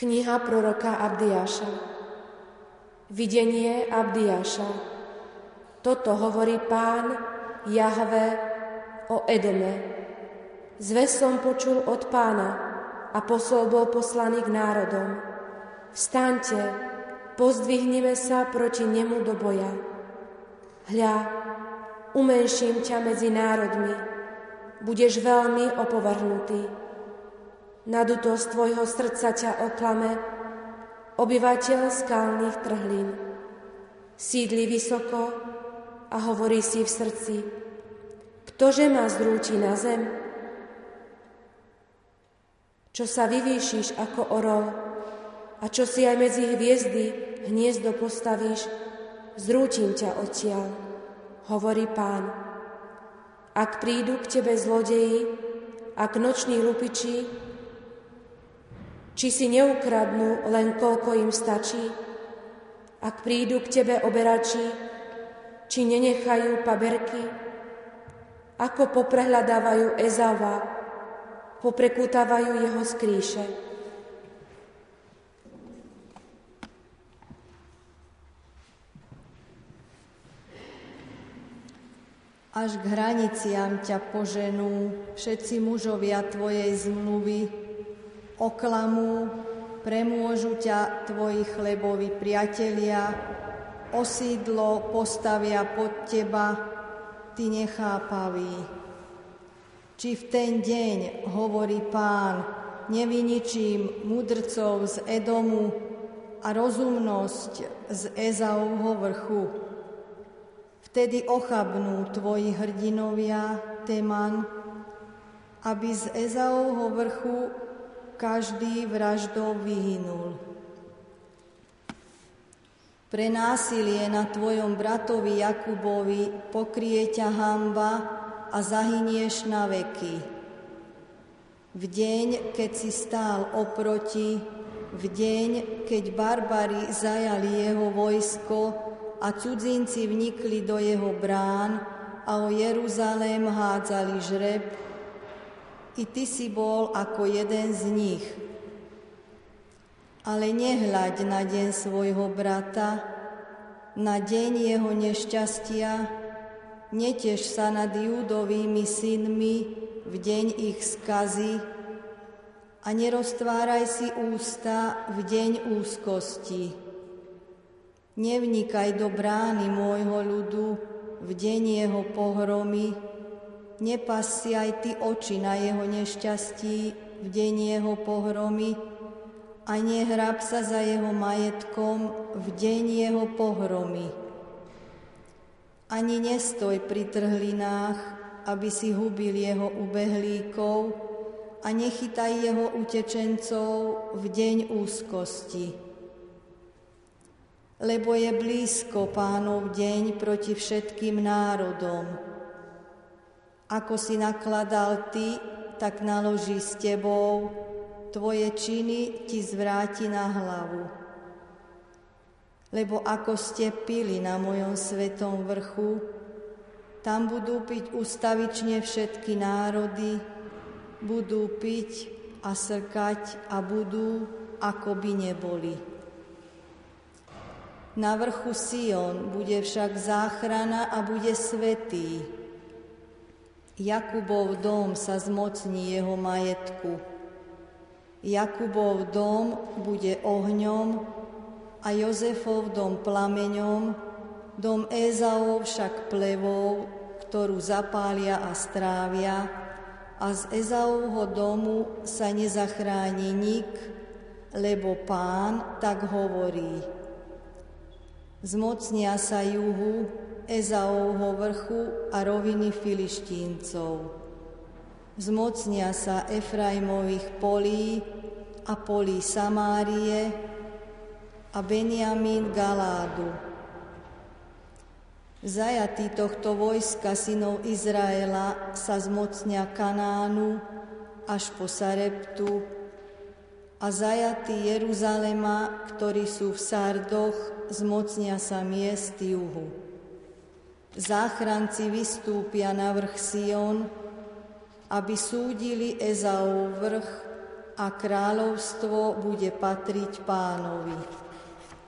Kniha proroka Abdiáša. Videnie Abdiáša. Toto hovorí Pán Jahve o Edome. Zvesť som počul od Pána a posol bol poslaný k národom. Vstaňte, pozdvihnime sa proti nemu do boja. Hľa, umenším ťa medzi národmi, budeš veľmi opovrhnutý. Nadutosť tvojho srdca ťa oklame, obyvateľ skalných trhlín. Sídli vysoko a hovorí si v srdci, ktože ma zrúti na zem? Čo sa vyvýšiš ako orol a čo si aj medzi hviezdy hniezdo postavíš, zrútim ťa odtiaľ, hovorí Pán. Ak prídu k tebe zlodeji, ak noční lupiči, či si neukradnú len koľko im stačí? Ak prídu k tebe oberači, či nenechajú paberky? Ako poprehľadávajú Ezava, poprekútavajú jeho skríše. Až k hraniciam ťa poženú všetci mužovia tvojej zmluvy, oklamú, premôžu ťa tvoji chleboví priatelia, osídlo postavia pod teba, ty nechápavý. Či v ten deň, hovorí Pán, nevyničím mudrcov z Edomu a rozumnosť z Ezauho vrchu. Vtedy ochabnú tvoji hrdinovia, Teman, aby z Ezauho vrchu každý vraždou vyhynul. Pre násilie na tvojom bratovi Jakubovi pokrie ťa hanba a zahynieš na veky. V deň, keď si stál oproti, v deň, keď barbari zajali jeho vojsko a cudzinci vnikli do jeho brán a o Jeruzalém hádzali žreb, i ty si bol ako jeden z nich. Ale nehľaď na deň svojho brata, na deň jeho nešťastia, neteš sa nad Júdovými synmi v deň ich skazy a neroztváraj si ústa v deň úzkosti. Nevnikaj do brány môjho ľudu v deň jeho pohromy, nepas si aj ty oči na jeho nešťastí v deň jeho pohromy a nehrab sa za jeho majetkom v deň jeho pohromy. Ani nestoj pri trhlinách, aby si hubil jeho ubehlíkov a nechytaj jeho utečencov v deň úzkosti. Lebo je blízko Pánov deň proti všetkým národom. Ako si nakladal ty, tak naloží s tebou, tvoje činy ti zvráti na hlavu. Lebo ako ste pili na mojom svetom vrchu, tam budú piť ustavične všetky národy, budú piť a srkať a budú, ako by neboli. Na vrchu Sion bude však záchrana a bude svätý. Jakubov dom sa zmocní jeho majetku. Jakubov dom bude ohňom a Jozefov dom plameňom, dom Ézaov však plevou, ktorú zapália a strávia, a z Ézaovho domu sa nezachráni nik, lebo Pán tak hovorí. Zmocnia sa juhu, Ézaovho vrchu a roviny Filištíncov. Zmocnia sa Efraimových polí a polí Samárie a Benjamín Galádu. Zajatí tohto vojska synov Izraela sa zmocnia Kanánu až po Sareptu a zajatí Jeruzalema, ktorí sú v Sardoch, zmocnia sa miest juhu. Záchranci vystúpia na vrch Sion, aby súdili Ezaov vrch a kráľovstvo bude patriť Pánovi.